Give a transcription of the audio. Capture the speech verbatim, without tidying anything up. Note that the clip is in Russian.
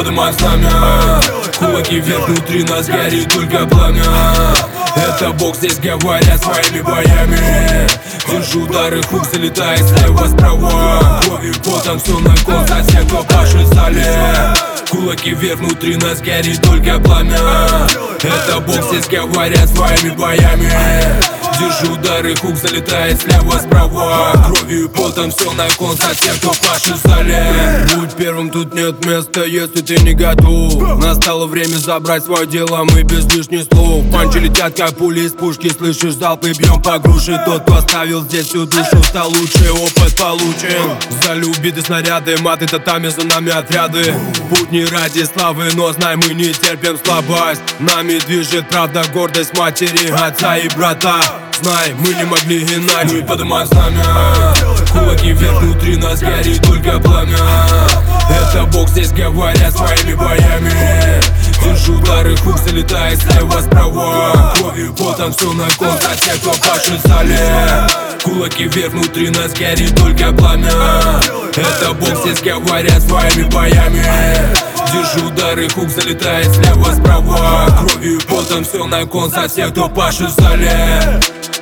поднимаем знамя. Кулаки вверх, внутри нас горит только пламя. Это бокс, здесь говорят своими боями. Держу удары, хук залетает слева, справа. Кровью, потом все на кон за всех, кто пашет в зале. Кулаки вверх, внутри нас горит только пламя. Это бокс, здесь говорят своими боями. Держу удары, хук залетает слева, справа. Кровью и потом все на кон за всех, кто пашет в зале. Будь первым, тут нет места, если ты не готов. Настало время забрать свое дело, мы без лишних слов. Панчи летят как пули из пушки, слышишь залпы, бьем по груши. Тот, кто оставил здесь всю душу, стал лучше, опыт получен. Зале убиты снаряды, маты, татами, за нами отряды. Путь не ради славы, но знай, мы не терпим слабость. Нами движет правда, гордость матери, отца и брата. Знай, мы не могли иначе. Мы поднимаем знамя. Кулаки вверх, внутри нас горит только пламя. Это бокс, здесь говорят своими боями. Держу удары, хук залетает слева, справа. Кровью, потом все на кон за всех, кто пашет в зале. Кулаки вверх, внутри нас горит только пламя. Это бокс, здесь говорят своими боями. Держу удары, хук залетает слева, справа. Кровью, потом все на кон за всех, кто пашет в зале.